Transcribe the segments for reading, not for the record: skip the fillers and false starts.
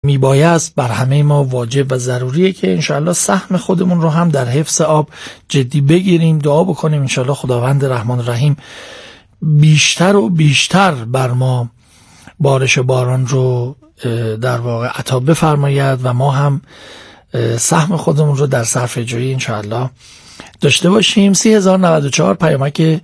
میبایست بر همه ما واجب و ضروریه که انشاءالله سهم خودمون رو هم در حفظ آب جدی بگیریم، دعا بکنیم انشاءالله خداوند رحمان رحیم بیشتر و بیشتر بر ما بارش باران رو در واقع عطا بفرماید و ما هم سهم خودمون رو در صرفه جویی انشاءالله داشته باشیم. 3094 پیامک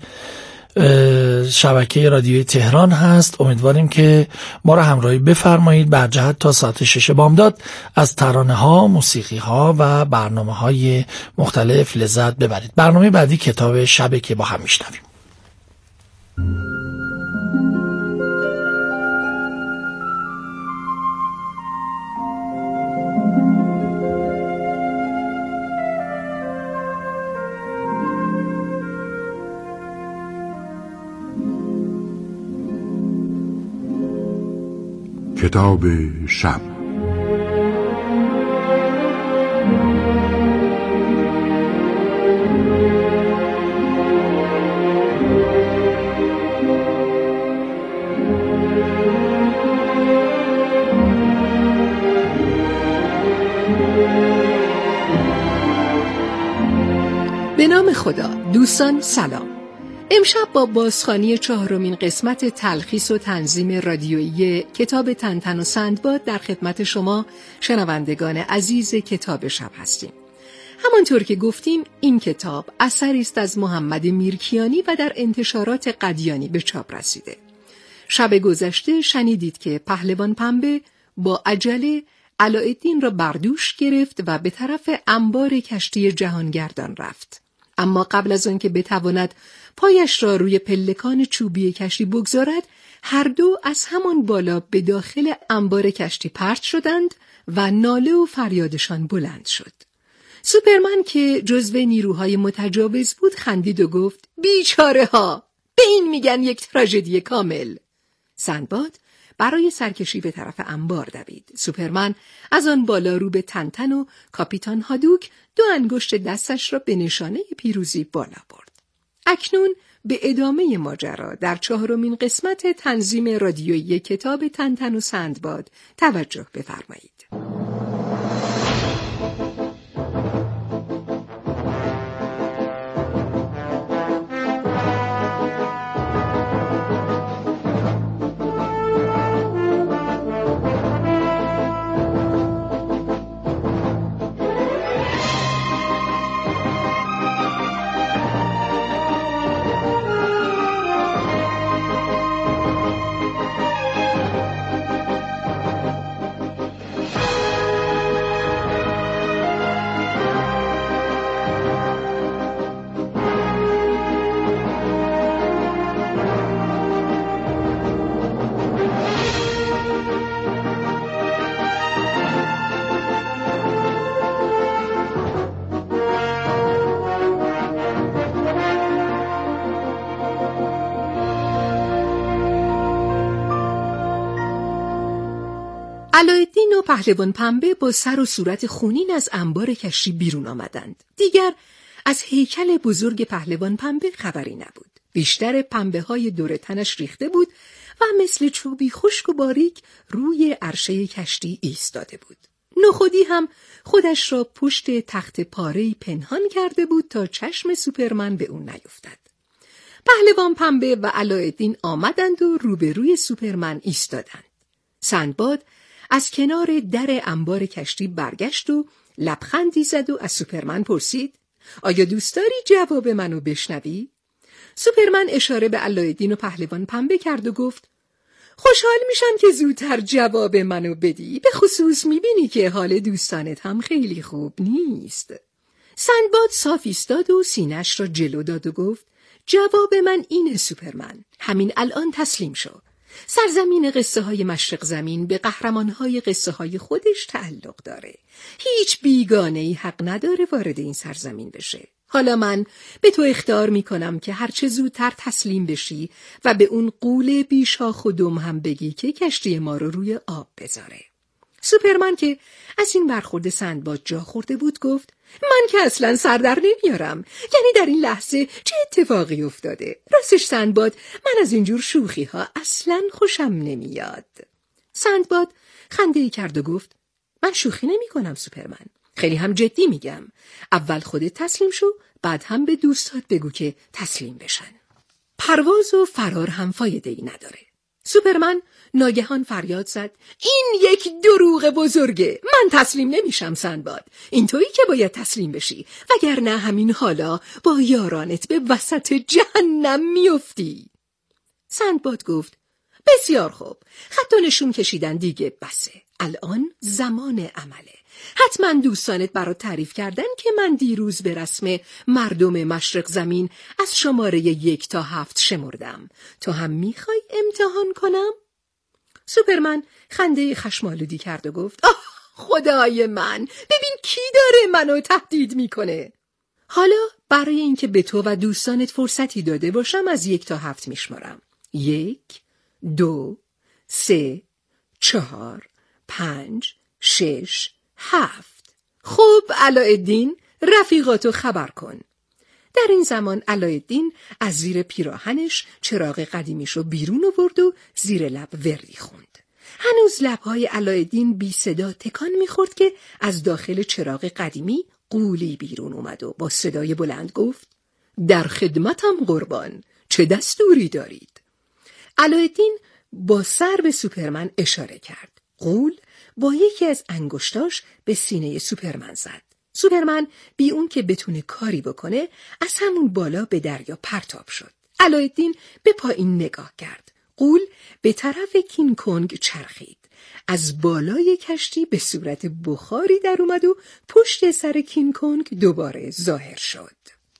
شبکه رادیوی تهران هست. امیدواریم که ما رو همراهی بفرمایید بر جهت تا ساعت 6 بامداد از ترانه ها، موسیقی ها و برنامه های مختلف لذت ببرید. برنامه بعدی کتاب شبه که با هم میشنویم. کتاب شب. به نام خدا. دوستان سلام. امشب با بازخوانی 4مین قسمت تلخیص و تنظیم رادیویی کتاب تنتن و سندباد در خدمت شما شنوندگان عزیز کتاب شب هستیم. همانطور که گفتیم این کتاب اثری است از محمد میرکیانی و در انتشارات قدیانی به چاپ رسیده. شب گذشته شنیدید که پهلوان پنبه با عجله علاءالدین را بردوش گرفت و به طرف انبار کشتی جهانگردان رفت. اما قبل از آن که بتواند پایش را روی پلکان چوبی کشتی بگذارد، هر دو از همان بالا به داخل انبار کشتی پرت شدند و ناله و فریادشان بلند شد. سوپرمن که جزو نیروهای متجاوز بود خندید و گفت: بیچاره ها، به این میگن یک تراژدی کامل. سندباد برای سرکشی به طرف انبار دوید. سوپرمن از آن بالا رو به تنتن و کاپیتان هادوک 2 انگشت دستش را به نشانه پیروزی بالا برد. اکنون به ادامه ماجرا در 4مین قسمت تنظیم رادیویی کتاب تنتن و سندباد توجه بفرمایید. علاءالدین و پهلوان پنبه با سر و صورت خونین از انبار کشتی بیرون آمدند. دیگر از هیکل بزرگ پهلوان پنبه خبری نبود. بیشتر پنبه های دور تنش ریخته بود و مثل چوبی خشک و باریک روی عرشه کشتی ایستاده بود. نخودی هم خودش را پشت تخت پاره‌ای پنهان کرده بود تا چشم سوپرمن به اون نیفتد. پهلوان پنبه و علاءالدین آمدند و روبروی سوپرمن ایستادند. سندباد از کنار در انبار کشتی برگشت و لبخندی زد و از سوپرمن پرسید: آیا دوست داری جواب منو بشنوی؟ سوپرمن اشاره به علاءالدین و پهلوان پنبه کرد و گفت: خوشحال میشم که زودتر جواب منو بدی، به خصوص میبینی که حال دوستانت هم خیلی خوب نیست. سندباد صاف ایستاد و سینه‌اش را جلو داد و گفت: جواب من اینه سوپرمن، همین الان تسلیم شو. سرزمین قصه های مشرق زمین به قهرمان های قصه های خودش تعلق داره. هیچ بیگانه‌ای حق نداره وارد این سرزمین بشه. حالا من به تو اخطار میکنم که هرچه زودتر تسلیم بشی و به اون غول بیشاخ و دم هم بگی که کشتی ما رو روی آب بذاره. سوپرمن که از این برخورد سندباد جا خورده بود گفت: من که اصلا سر در نمیارم. یعنی در این لحظه چه اتفاقی افتاده؟ راستش سندباد، من از اینجور شوخی ها اصلا خوشم نمیاد. سندباد خنده‌ای کرد و گفت من شوخی نمی کنم سوپرمن. خیلی هم جدی میگم. اول خودت تسلیم شو، بعد هم به دوستات بگو که تسلیم بشن. پرواز و فرار هم فایده‌ای نداره. سوپرمن ناگهان فریاد زد این یک دروغ بزرگه. من تسلیم نمیشم سندباد. این تویی که باید تسلیم بشی، وگرنه همین حالا با یارانت به وسط جهنم میافتی. سندباد گفت بسیار خوب، خط و نشون کشیدن دیگه بسه. الان زمان عمله. حتما دوستانت برات تعریف کردن که من دیروز به رسم مردم مشرق زمین از شماره 1 تا 7 شمردم. تو هم میخوای امتحان کنم؟ سوپرمن خنده خشمالودی کرد و گفت آه خدای من، ببین کی داره منو تهدید میکنه. حالا برای اینکه به تو و دوستانت فرصتی داده باشم از 1 تا 7 میشمارم. 1 2 3 4 5 6 7. خب علایالدین، رفیقاتو خبر کن. در این زمان علایالدین از زیر پیراهنش چراغ قدیمیشو بیرون آورد و زیر لب وردی خوند. هنوز لبهای علایالدین بی صدا تکان میخورد که از داخل چراغ قدیمی غولی بیرون اومد و با صدای بلند گفت در خدمتم قربان، چه دستوری دارید؟ علایالدین با سر به سوپرمن اشاره کرد. غول با یکی از انگشتاش به سینه سوپرمن زد. سوپرمن بی اون که بتونه کاری بکنه از همون بالا به دریا پرتاب شد. علایالدین به پایین نگاه کرد. غول به طرف کینگ کنگ چرخید. از بالای کشتی به صورت بخاری در اومد و پشت سر کینگ کنگ دوباره ظاهر شد.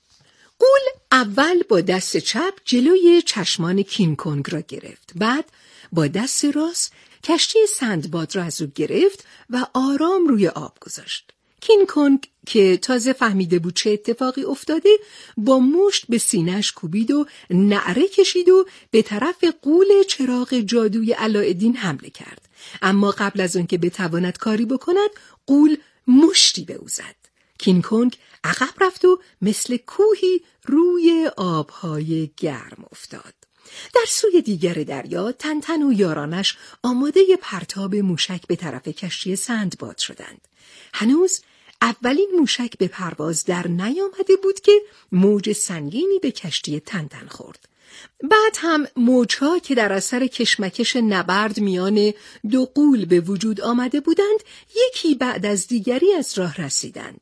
غول اول با دست چپ جلوی چشمان کینگ کنگ را گرفت. بعد با دست راست کشتی سندباد را از او گرفت و آرام روی آب گذاشت. کینگ کنگ که تازه فهمیده بود چه اتفاقی افتاده با مشت به سینه‌اش کوبید و نعره کشید و به طرف غول چراغ جادوی علایالدین حمله کرد. اما قبل از آن که بتواند کاری بکند غول مشتی به او زد. کینگ کنگ عقب رفت و مثل کوهی روی آبهای گرم افتاد. در سوی دیگر دریا تنتن و یارانش آماده پرتاب موشک به طرف کشتی سندباد شدند. هنوز اولین موشک به پرواز در نیامده بود که موج سنگینی به کشتی تنتن خورد. بعد هم موجها که در اثر کشمکش نبرد میان دو غول به وجود آمده بودند یکی بعد از دیگری از راه رسیدند.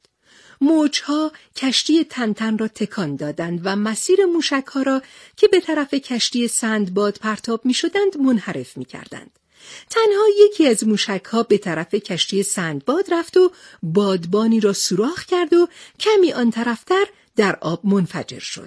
موجها کشتی تنتن را تکان دادند و مسیر موشک‌ها را که به طرف کشتی سندباد پرتاب می‌شدند منحرف می‌کردند. تنها یکی از موشک‌ها به طرف کشتی سندباد رفت و بادبانی را سوراخ کرد و کمی آن طرفتر در آب منفجر شد.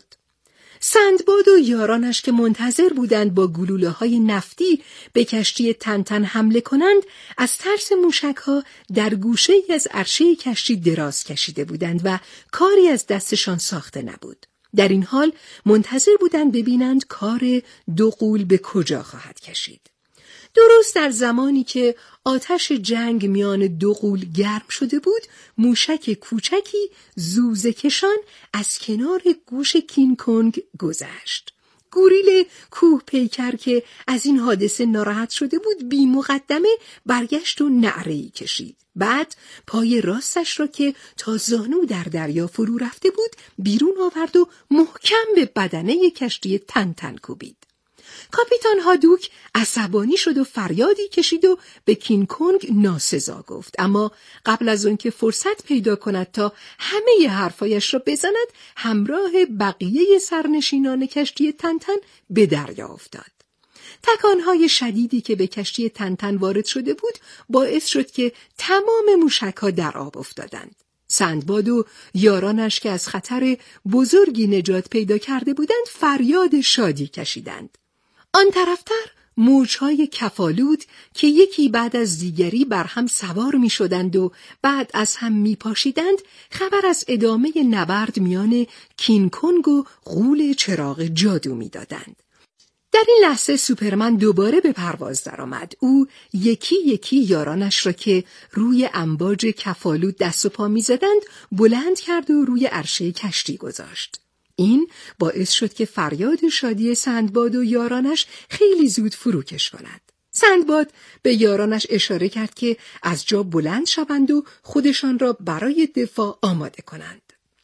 سندباد و یارانش که منتظر بودند با گلوله‌های نفتی به کشتی تنتن حمله کنند، از ترس موشک‌ها در گوشه‌ای از عرشه کشتی دراز کشیده بودند و کاری از دستشان ساخته نبود. در این حال منتظر بودند ببینند کار دو غول به کجا خواهد کشید. درست در زمانی که آتش جنگ میان دو غول گرم شده بود، موشک کوچکی زوزه کشان از کنار گوش کینگ کنگ گذشت. گوریل کوه پیکر که از این حادثه ناراحت شده بود بی مقدمه برگشت و نعره‌ای کشید. بعد پای راستش را که تا زانو در دریا فرو رفته بود بیرون آورد و محکم به بدنه کشتی تنتن کوبید. کاپیتان هادوک عصبانی شد و فریادی کشید و به کینگ کنگ ناسزا گفت. اما قبل از اون که فرصت پیدا کند تا همه حرفایش را بزند همراه بقیه سرنشینان کشتی تنتن به دریا افتاد. تکانهای شدیدی که به کشتی تنتن وارد شده بود باعث شد که تمام موشک‌ها در آب افتادند. سندباد و یارانش که از خطر بزرگی نجات پیدا کرده بودند فریاد شادی کشیدند. آن طرفتر موجهای کفالود که یکی بعد از دیگری بر هم سوار می شدند و بعد از هم می پاشیدند خبر از ادامه نبرد میان کینگ کنگ و غول چراغ جادو می دادند. در این لحظه سوپرمن دوباره به پرواز درآمد. او یکی یکی یارانش را که روی امواج کفالود دست و پا می زدند بلند کرد و روی عرشه کشتی گذاشت. این باعث شد که فریاد شادی سندباد و یارانش خیلی زود فروکش کند. سندباد به یارانش اشاره کرد که از جا بلند شوند و خودشان را برای دفاع آماده کنند.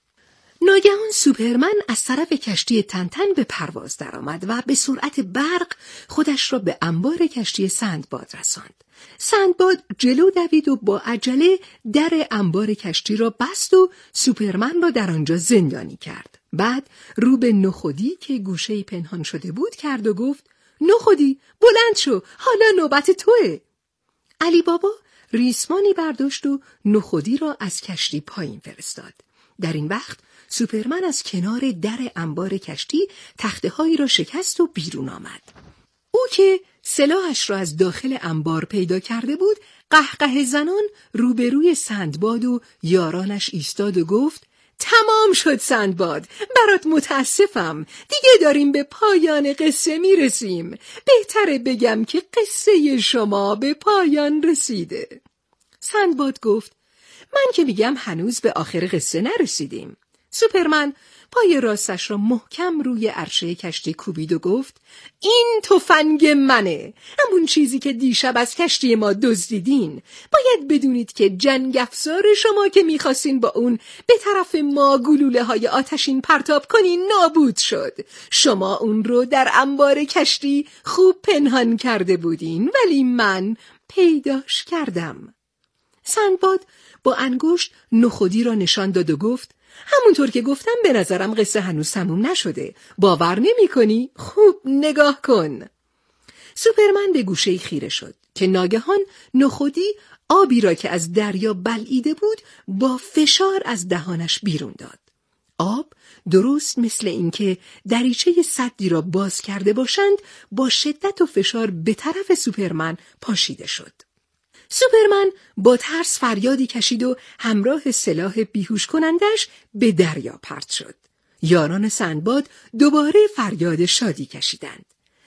ناگهان سوپرمن از طرف کشتی تنتن به پرواز درآمد و به سرعت برق خودش را به انبار کشتی سندباد رساند. سندباد جلو دوید و با عجله در انبار کشتی را بست و سوپرمن را در آنجا زندانی کرد. بعد رو به نخودی که گوشه‌ای پنهان شده بود کرد و گفت: نخودی، بلند شو، حالا نوبت توئه. علی بابا ریسمانی برداشت و نخودی را از کشتی پایین فرستاد. در این وقت سوپرمن از کنار در انبار کشتی تخته‌هایی را شکست و بیرون آمد. او که سلاحش را از داخل انبار پیدا کرده بود، قهقه زنان روبروی سندباد و یارانش ایستاد و گفت: تمام شد سندباد، برات متاسفم، دیگه داریم به پایان قصه میرسیم. بهتره بگم که قصه شما به پایان رسیده. سندباد گفت: من که میگم هنوز به آخر قصه نرسیدیم. سوپرمن پای راستش را محکم روی عرشه کشتی کوبید و گفت: این تفنگ منه، همون چیزی که دیشب از کشتی ما دزدیدین. باید بدونید که جنگ افزار شما که میخواستین با اون به طرف ما گلوله های آتشین پرتاب کنین نابود شد. شما اون رو در انبار کشتی خوب پنهان کرده بودین، ولی من پیداش کردم. سندباد با انگشت نخودی را نشان داد و گفت: همونطور که گفتم به نظرم قصه هنوز تموم نشده. باور نمی کنی؟ خوب نگاه کن. سوپرمن به گوشه خیره شد که ناگهان نخودی آبی را که از دریا بلعیده بود با فشار از دهانش بیرون داد. آب درست مثل اینکه دریچه سدی را باز کرده باشند با شدت و فشار به طرف سوپرمن پاشیده شد. سوپرمن با ترس فریادی کشید و همراه سلاح بیهوش کنندش به دریا پرت شد. یاران سندباد دوباره فریاد شادی کشیدند.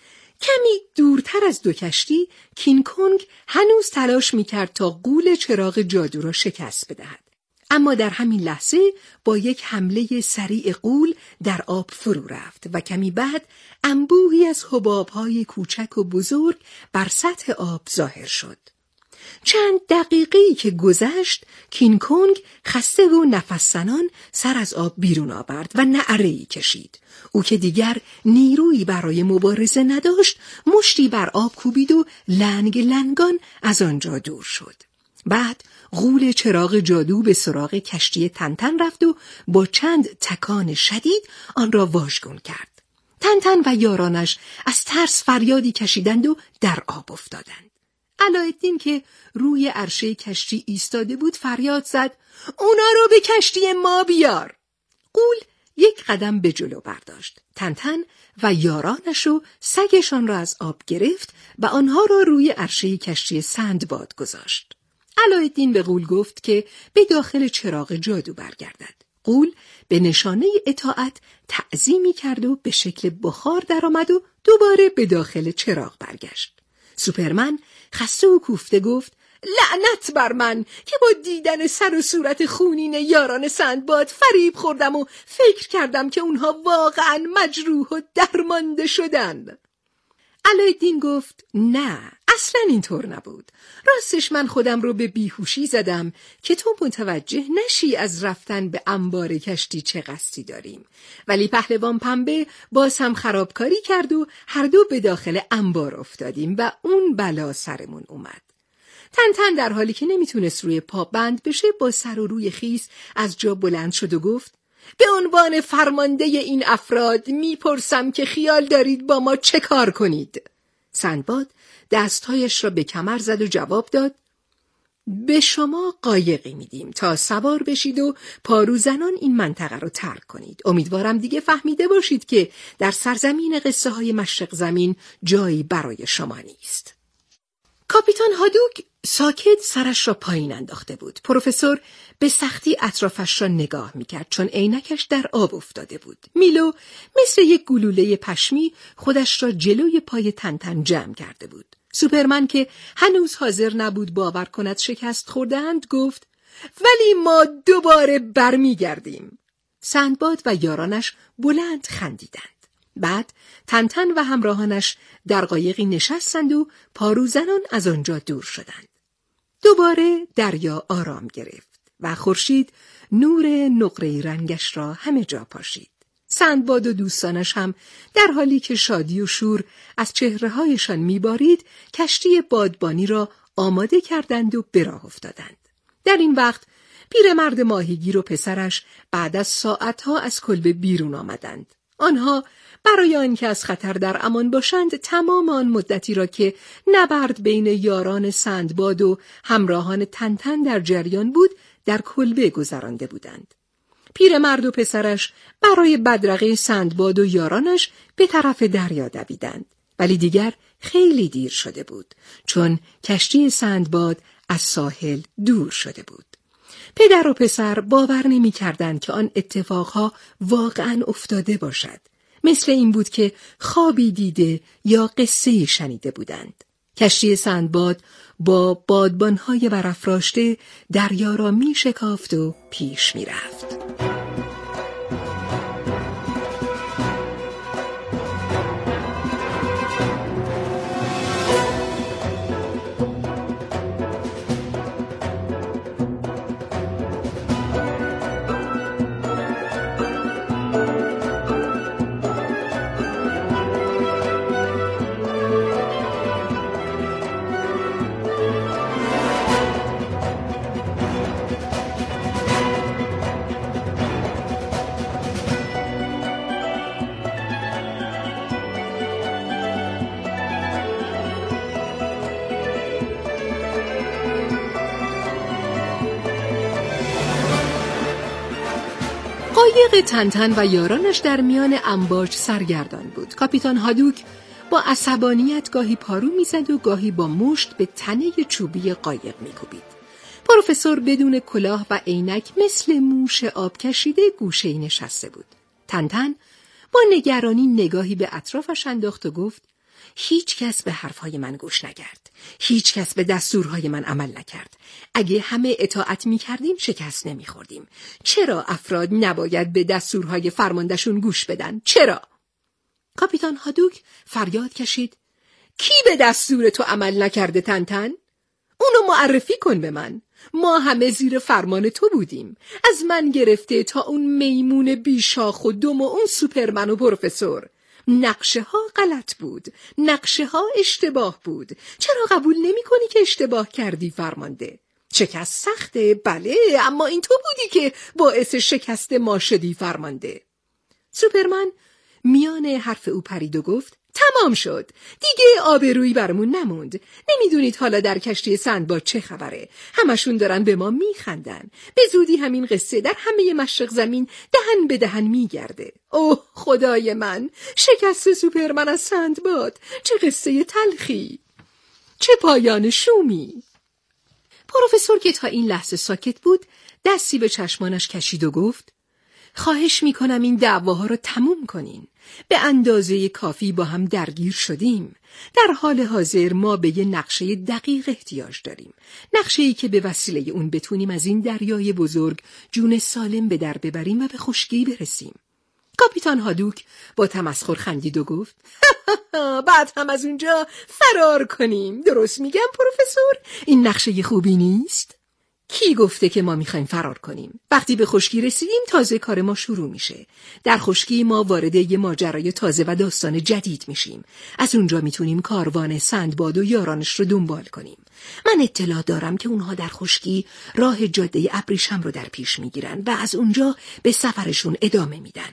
کمی دورتر از دو کشتی کینگ کنگ هنوز تلاش می‌کرد تا غول چراغ جادو را شکست بدهد. اما در همین لحظه با یک حمله سریع غول در آب فرو رفت و کمی بعد انبوهی از حباب‌های کوچک و بزرگ بر سطح آب ظاهر شد. چند دقیقه‌ای که گذشت، کینگ کنگ خسته و نفس زنان سر از آب بیرون آورد و نعره‌ای کشید. او که دیگر نیرویی برای مبارزه نداشت، مشتی بر آب کوبید و لنگ لنگان از آنجا دور شد. بعد غول چراغ جادو به سراغ کشتی تنتن رفت و با چند تکان شدید آن را واژگون کرد. تنتن و یارانش از ترس فریادی کشیدند و در آب افتادند. علایالدین که روی عرشه کشتی ایستاده بود فریاد زد: اونا رو به کشتی ما بیار. غول یک قدم به جلو برداشت. تنتن و یارانش و سگشان را از آب گرفت و آنها را روی عرشه کشتی سندباد گذاشت. علایالدین به غول گفت که به داخل چراغ جادو برگردد. غول به نشانه اطاعت تعظیمی کرد و به شکل بخار درآمد و دوباره به داخل چراغ برگشت. سوپرمن خسته و کوفته گفت: لعنت بر من که با دیدن سر و صورت خونین یاران سندباد فریب خوردم و فکر کردم که اونها واقعا مجروح و درمانده شدن. علایالدین گفت: نه، اصلا اینطور نبود. راستش من خودم رو به بیهوشی زدم که تو متوجه نشی از رفتن به انبار کشتی چه قصدی داریم. ولی پهلوان پنبه باز هم خرابکاری کرد و هر دو به داخل انبار افتادیم و اون بلا سرمون اومد. تنتن در حالی که نمیتونست روی پا بند بشه با سر و روی خیس از جا بلند شد و گفت: به عنوان فرمانده این افراد میپرسم که خیال دارید با ما چه کار کنید؟ سندباد دستهایش را به کمر زد و جواب داد: به شما قایقی میدیم تا سوار بشید و پاروزنان این منطقه رو ترک کنید. امیدوارم دیگه فهمیده باشید که در سرزمین قصه های مشرق زمین جایی برای شما نیست. کاپیتان هادوک ساکت سرش را پایین انداخته بود. پروفسور به سختی اطرافش را نگاه میکرد چون عینکش در آب افتاده بود. میلو مثل یک گلوله پشمی خودش را جلوی پای تنتن جمع کرده بود. سوپرمن که هنوز حاضر نبود باور کند شکست خورده‌اند گفت: ولی ما دوباره برمیگردیم. سندباد و یارانش بلند خندیدند. بعد تنتن و همراهانش در قایقی نشستند و پاروزنان از آنجا دور شدند. دوباره دریا آرام گرفت و خورشید نور نقره‌ای رنگش را همه جا پاشید. سندباد و دوستانش هم در حالی که شادی و شور از چهره‌هایشان می‌بارید، کشتی بادبانی را آماده کردند و به راه افتادند. در این وقت پیرمرد ماهیگیر و پسرش بعد از ساعتها از کلبه بیرون آمدند. آنها برای آنکه از خطر در امان باشند، تمام آن مدتی را که نبرد بین یاران سندباد و همراهان تنتن در جریان بود، در کلبه گذرانده بودند. پیرمرد و پسرش برای بدرقه سندباد و یارانش به طرف دریا دویدند، ولی دیگر خیلی دیر شده بود، چون کشتی سندباد از ساحل دور شده بود. پدر و پسر باور نمی‌کردند که آن اتفاقها واقعاً افتاده باشد. مثل این بود که خوابی دیده یا قصه‌ای شنیده بودند. کشتی سندباد با بادبان‌های برافراشته دریا را می‌شکافت و پیش می‌رفت. قایق تنتن و یارانش در میان امواج سرگردان بود. کاپیتان هادوک با عصبانیت گاهی پارو میزد و گاهی با مشت به تنه چوبی قایق میکوبید. پروفسور بدون کلاه و عینک مثل موش آب کشیده گوشه‌ای نشسته بود. تنتن با نگرانی نگاهی به اطرافش انداخت و گفت: هیچ کس به حرفهای من گوش نکرد. هیچ کس به دستورهای من عمل نکرد. اگه همه اطاعت می‌کردیم شکست نمی‌خوردیم. چرا افراد نباید به دستورهای فرماندهشون گوش بدن؟ چرا؟ کاپیتان هادوک فریاد کشید: کی به دستور تو عمل نکرده تنتن؟ اونو معرفی کن به من. ما همه زیر فرمان تو بودیم. از من گرفته تا اون میمون بیشاخ و دم و اون سوپرمن و پروفسور. نقشه ها غلط بود. نقشه ها اشتباه بود. چرا قبول نمی کنی که اشتباه کردی فرمانده؟ شکست سخته، بله، اما این تو بودی که باعث شکست ما شدی فرمانده. سوپرمن میان حرف او پرید و گفت: تمام شد. دیگه آبرویی برامون نموند. نمیدونید حالا در کشتی سندباد چه خبره؟ همشون دارن به ما میخندن. به زودی همین قصه در همه مشرق زمین دهن به دهن میگرده. اوه خدای من، شکست سوپرمن از سندباد. چه قصه تلخی. چه پایان شومی. پروفسور که تا این لحظه ساکت بود، دستی به چشمانش کشید و گفت: خواهش میکنم این دعواها رو تموم کنین. به اندازه کافی با هم درگیر شدیم. در حال حاضر ما به یه نقشه دقیق احتیاج داریم. نقشه‌ای که به وسیله اون بتونیم از این دریای بزرگ جون سالم به در ببریم و به خشکی برسیم. کاپیتان هادوک با تمسخر خندید و گفت: بعد هم از اونجا فرار کنیم. درست میگم پروفسور؟ این نقشه خوبی نیست؟ کی گفته که ما میخوایم فرار کنیم؟ وقتی به خشکی رسیدیم تازه کار ما شروع میشه. در خشکی ما وارد یه ماجرای تازه و داستان جدید میشیم. از اونجا میتونیم کاروان سندباد و یارانش رو دنبال کنیم. من اطلاع دارم که اونها در خشکی راه جاده ابریشم رو در پیش میگیرن و از اونجا به سفرشون ادامه میدن.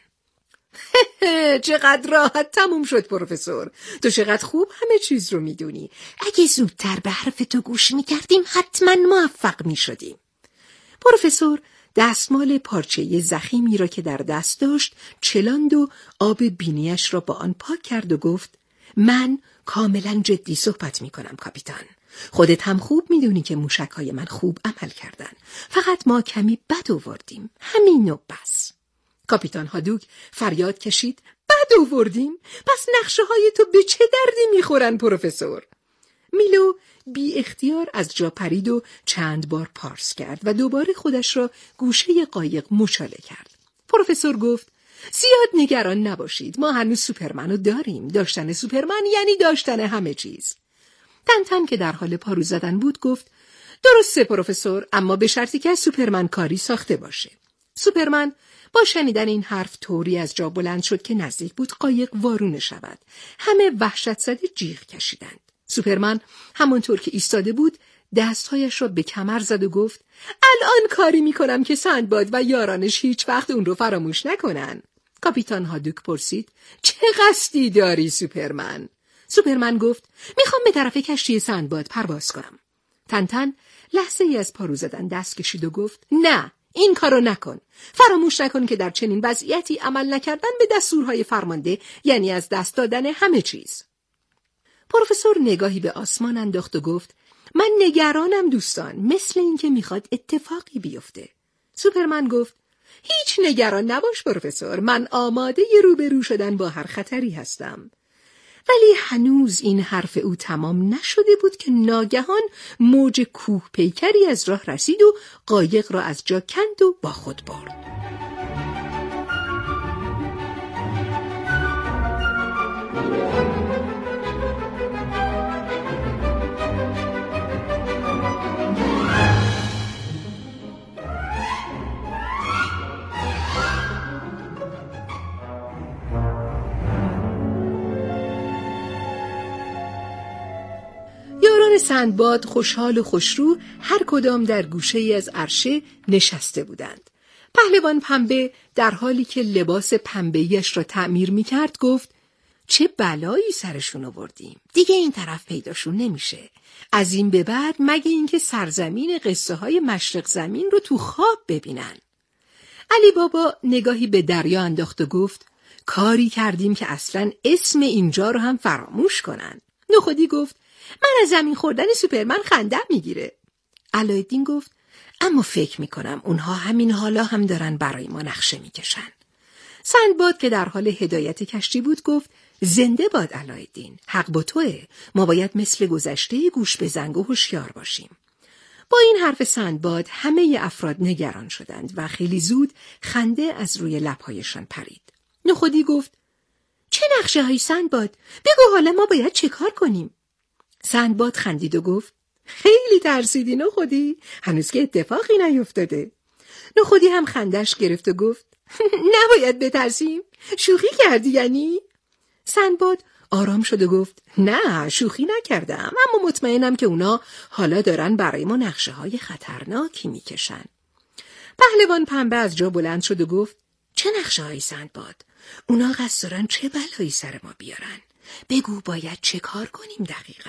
چقدر راحت تموم شد پروفسور. تو چقدر خوب همه چیز رو میدونی. اگه زودتر به حرف تو گوش میکردیم حتما موفق میشدیم. پروفسور دستمال پارچه ضخیمی را که در دست داشت چلاند و آب بینیش را با آن پاک کرد و گفت: من کاملا جدی صحبت میکنم کاپیتان. خودت هم خوب میدونی که موشک‌های من خوب عمل کردن. فقط ما کمی بد آوردیم. همین و بس. کاپیتان هادوک فریاد کشید: بد آوردیم؟ پس نقشه های تو به چه دردی میخورن پروفسور؟ میلو بی اختیار از جا پرید و چند بار پارس کرد و دوباره خودش را گوشه قایق مچاله کرد. پروفسور گفت: زیاد نگران نباشید، ما هنوز سوپرمنو داریم. داشتن سوپرمن یعنی داشتن همه چیز. تنتن که در حال پارو زدن بود گفت درسته پروفسور، اما به شرطی که از سوپرمن کاری ساخته باشه. سوپرمن با شنیدن این حرف طوری از جا بلند شد که نزدیک بود قایق وارونه شود. همه وحشت زده جیغ کشیدند. سوپرمن همانطور که ایستاده بود دستهایش را به کمر زد و گفت الان کاری میکنم که سندباد و یارانش هیچ وقت اون رو فراموش نکنن. کاپیتان هادوک پرسید چه قصدی داری سوپرمن؟ سوپرمن گفت میخوام به طرف کشتی سندباد پرواز کنم. تنتن لحظه ای از پارو زدن دست کشید و گفت نه، این کارو نکن. فراموش نکن که در چنین وضعیتی عمل نکردن به دستورهای فرمانده یعنی از دست دادن همه چیز. پروفسور نگاهی به آسمان انداخت و گفت من نگرانم دوستان، مثل این که میخواد اتفاقی بیفته. سوپرمن گفت هیچ نگران نباش پروفسور، من آماده روبرو شدن با هر خطری هستم. ولی هنوز این حرف او تمام نشده بود که ناگهان موج کوه پیکری از راه رسید و قایق را از جا کند و با خود برد. سندباد خوشحال و خوشرو هر کدام در گوشه‌ای از عرشه نشسته بودند. پهلوان پنبه در حالی که لباس پنبه‌ایش را تعمیر می‌کرد گفت چه بلایی سرشون آوردیم، دیگه این طرف پیداشون نمیشه. از این به بعد مگه اینکه سرزمین قصه های مشرق زمین رو تو خواب ببینن. علی بابا نگاهی به دریا انداخت و گفت کاری کردیم که اصلاً اسم اینجا رو هم فراموش کنن. نخودی گفت من از زمین خوردن سوپرمن خندم میگیره. علایالدین گفت اما فکر میکنم اونها همین حالا هم دارن برای ما نقشه میکشن. سندباد که در حال هدایت کشتی بود گفت زنده باد علایالدین، حق با توئه، ما باید مثل گذشته گوش به زنگ و هوشیار باشیم. با این حرف سندباد همه افراد نگران شدند و خیلی زود خنده از روی لبهایشان پرید. نخودی گفت چه نقشه های سندباد؟ بگو حالا ما باید چه کار کنیم؟ سندباد خندید و گفت خیلی ترسیدی نخودی، هنوز که اتفاقی نیفتاده. نخودی هم خندش گرفت و گفت نباید بترسیم، شوخی کردی یعنی؟ سندباد آرام شد و گفت نه شوخی نکردم، اما مطمئنم که اونا حالا دارن برای ما نقشه های خطرناکی میکشن. پهلوان پنبه از جا بلند شد و گفت چه نقشه های سندباد؟ اونا قصد دارن چه بلایی سر ما بیارن؟ بگو باید چه کار کنیم دقیقاً؟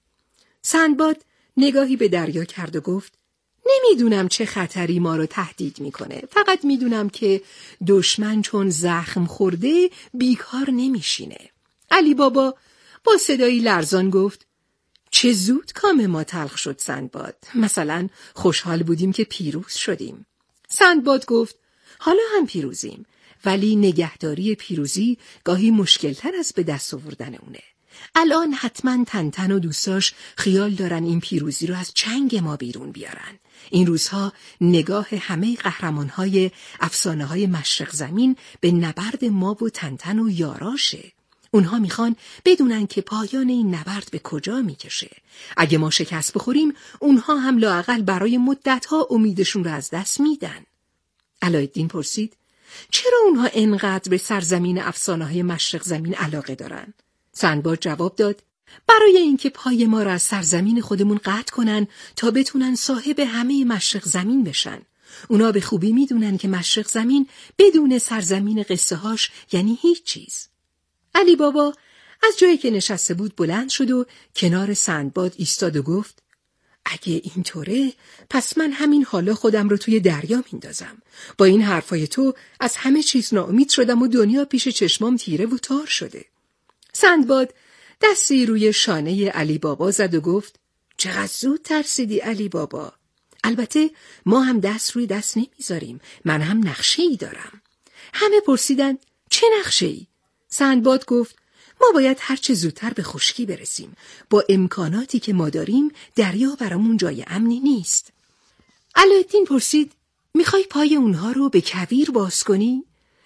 سندباد نگاهی به دریا کرد و گفت نمیدونم چه خطری ما رو تهدید میکنه، فقط میدونم که دشمن چون زخم خورده بیکار نمیشینه. علی بابا با صدایی لرزان گفت چه زود کام ما تلخ شد سندباد، مثلا خوشحال بودیم که پیروز شدیم. سندباد گفت حالا هم پیروزیم، ولی نگهداری پیروزی گاهی مشکلتر از به دست آوردن اونه. الان حتما تنتن و دوستاش خیال دارن این پیروزی رو از چنگ ما بیرون بیارن. این روزها نگاه همه قهرمانهای افسانه‌های مشرق زمین به نبرد ما و تنتن و یاراشه. اونها میخوان بدونن که پایان این نبرد به کجا میکشه. اگه ما شکست بخوریم، اونها هم لااقل برای مدتها امیدشون رو از دست میدن. علایالدین پرسید چرا اونها انقدر به سرزمین افسانه‌های مشرق زمین علاقه دارن؟ سندباد جواب داد برای اینکه پای ما را از سرزمین خودمون قطع کنن تا بتونن صاحب همه مشرق زمین بشن. اونا به خوبی میدونن که مشرق زمین بدون سرزمین قصه هاش یعنی هیچ چیز. علی بابا از جایی که نشسته بود بلند شد و کنار سندباد ایستاد و گفت اگه اینطوره پس من همین حالا خودم رو توی دریا میندازم. با این حرفای تو از همه چیز ناامید شدم و دنیا پیش چشمام تیره و تار شده. سندباد دستی روی شانه علی بابا زد و گفت چقدر زود ترسیدی علی بابا. البته ما هم دست روی دست نمیذاریم، من هم نقشه‌ای دارم. همه پرسیدن چه نقشه‌ای؟ سندباد گفت ما باید هر چه زودتر به خشکی برسیم. با امکاناتی که ما داریم دریا برامون جای امنی نیست. علایالدین پرسید میخوای پای اونها رو به کویر باز کنی؟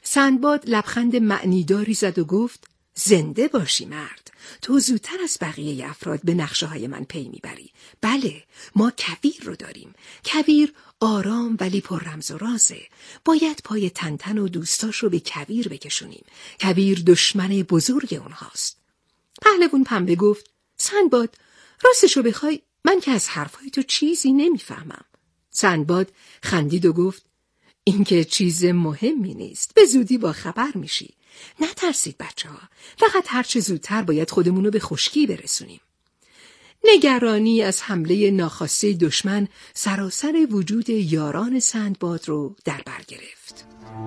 سندباد لبخند معنیداری زد و گفت زنده باشی مرد. تو زودتر از بقیه افراد به نقشه‌های من پی میبری. بله، ما کویر رو داریم. کویر آرام ولی پر رمز و رازه. باید پای تنتن و دوستاش رو به کویر بکشونیم. کویر دشمن بزرگ اونهاست. پهلوان پنبه گفت سندباد، راستشو بخوای من که از حرفای تو چیزی نمیفهمم. سندباد خندید و گفت این که چیز مهمی نیست. به زودی با خبر میشی. نترسید بچه‌ها. فقط هرچه زودتر باید خودمونو به خشکی برسونیم. نگرانی از حمله ناخواسته دشمن سراسر وجود یاران سندباد رو در بر گرفت.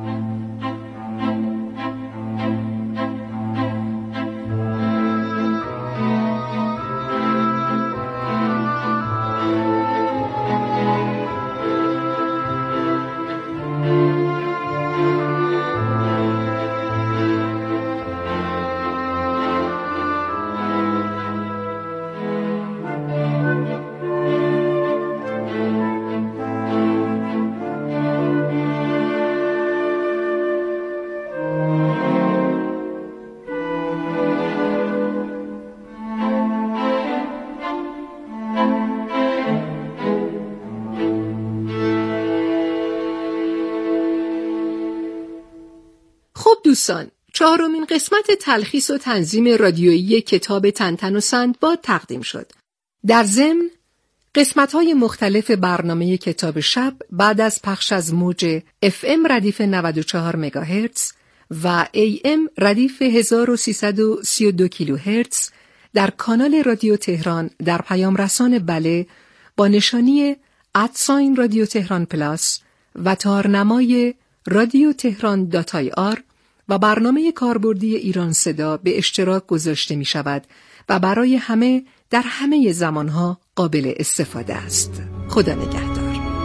دوستان، 4مین قسمت تلخیص و تنظیم رادیویی کتاب تنتن و سندباد تقدیم شد. در ضمن قسمت‌های مختلف برنامه کتاب شب بعد از پخش از موج FM ردیف 94 مگاهرتز و AM ردیف 1332 کیلوهرتز در کانال رادیو تهران در پیام رسان بله با نشانی @رادیو تهران پلاس و تارنمای رادیو تهران .ir و برنامه کاربردی ایران صدا به اشتراک گذاشته می شود و برای همه در همه زمانها قابل استفاده است. خدا نگهدار.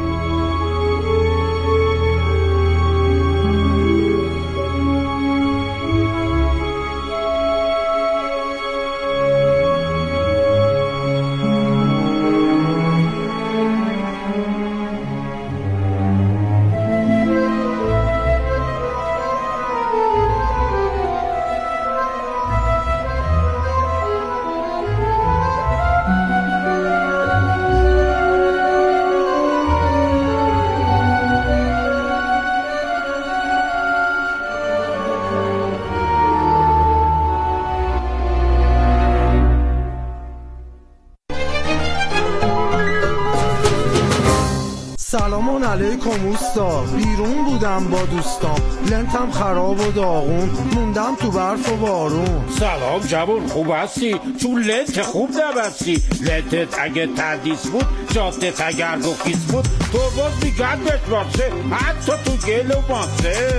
سلام علیکم اوستا. بیرون بودم با دوستام، لنتم خراب و داغون، موندم تو برف و بارون. سلام جوان، خوب هستی؟ چون لنت خوب نبستی. لنتت اگه تدیس بود، جادت اگر گفیس بود، تو باز میگردت واسه حتی تو گل و ماسه.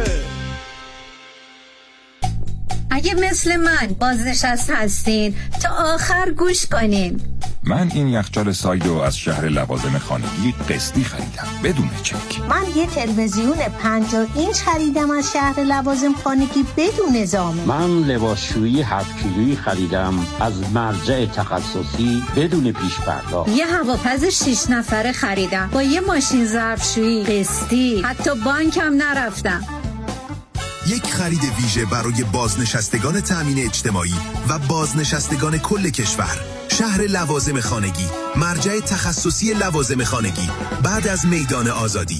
اگه مثل من بازنشسته هستین تا آخر گوش کنین. من این یخچال سایدو از شهر لوازم خانگی قسطی خریدم بدون چک. من یه تلویزیون 50 اینچ خریدم از شهر لوازم خانگی بدون زامن. من لباسشویی 7 کیلویی خریدم از مرجع تخصصی بدون پیش پرداخت. یه هواپز 6 نفره خریدم با یه ماشین ظرفشویی قسطی، حتی بانکم نرفتم. یک خرید ویژه برای بازنشستگان تأمین اجتماعی و بازنشستگان کل کشور. شهر لوازم خانگی، مرجع تخصصی لوازم خانگی، بعد از میدان آزادی.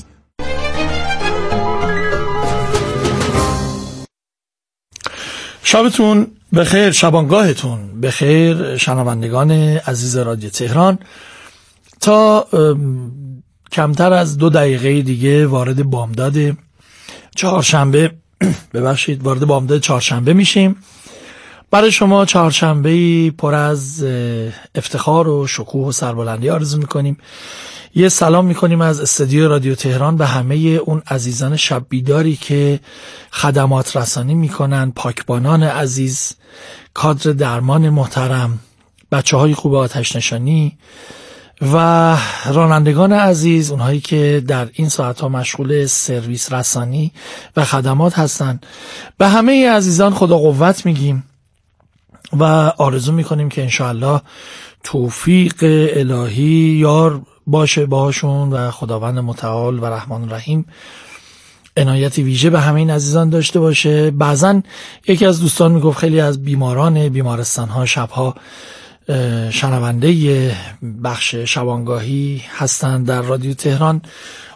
شبتون بخیر، شبانگاهتون بخیر شنوندگان عزیز رادیو تهران. تا کمتر از 2 دقیقه دیگه وارد بامداد چهارشنبه وارد بامداد چهارشنبه میشیم. برای شما چهارشنبه‌ای پر از افتخار و شکوه و سربلندی آرزو میکنیم. یه سلام میکنیم از استودیو رادیو تهران به همه اون عزیزان شب بیداری که خدمات رسانی میکنن، پاکبانان عزیز، کادر درمان محترم، بچه‌های خوب آتش نشانی و رانندگان عزیز، اونهایی که در این ساعتها مشغول سرویس رسانی و خدمات هستن. به همه عزیزان خدا قوت میگیم و آرزو میکنیم که انشاءالله توفیق الهی یار باشه باشون و خداوند متعال و رحمان رحیم عنایت ویژه به همه این عزیزان داشته باشه. بعضن یکی از دوستان میگفت خیلی از بیماران بیمارستان ها شبها شنونده بخش شبانگاهی هستند در رادیو تهران.